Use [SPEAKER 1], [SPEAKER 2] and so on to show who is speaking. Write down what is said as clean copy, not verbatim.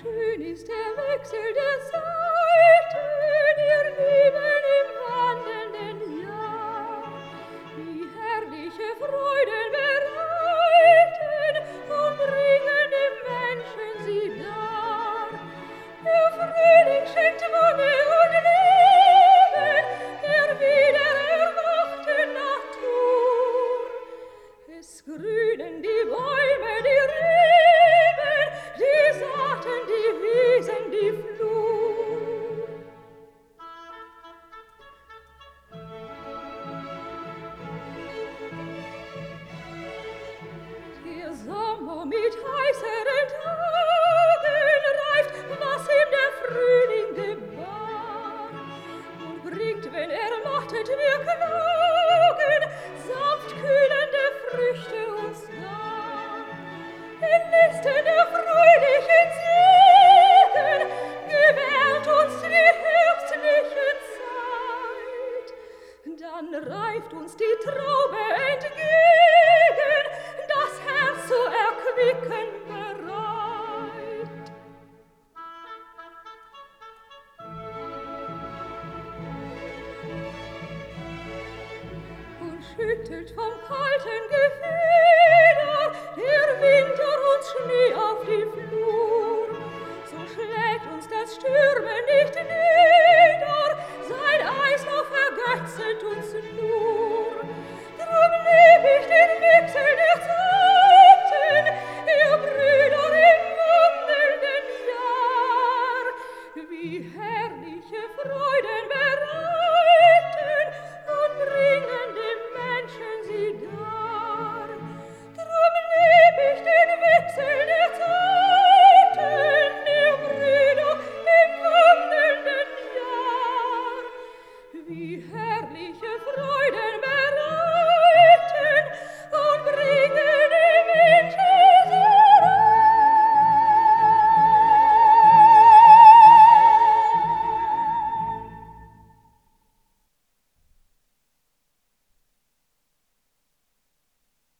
[SPEAKER 1] schön ist der Wechsel der Seiten, ihr Lieben im wandelnden Jahr. Wie herrliche Freuden bereiten und bringen dem Menschen sie dar. Der Frühling schenkt Wonne und Leben der wieder erwachten Natur. Es grünen die Bäume, die Reben, die Saaten, die Wiesen, die Flur. Der Sommer mit heißeren Tagen reift, was ihm der Frühling gebar, und bringt, wenn ermattet wir klagen, sanft kühlende Früchte uns dar. In Listen der fröhlichen Segen gewährt uns die herbstliche Zeit. Dann reift uns die Traube entgegen, das Herz zu erquicken bereit. Und schüttelt vom kalten Gefieder der Winter uns Schnee auf die Flur. So schlägt uns das Stürmen nicht nieder, sein Eis noch vergötzet uns nur.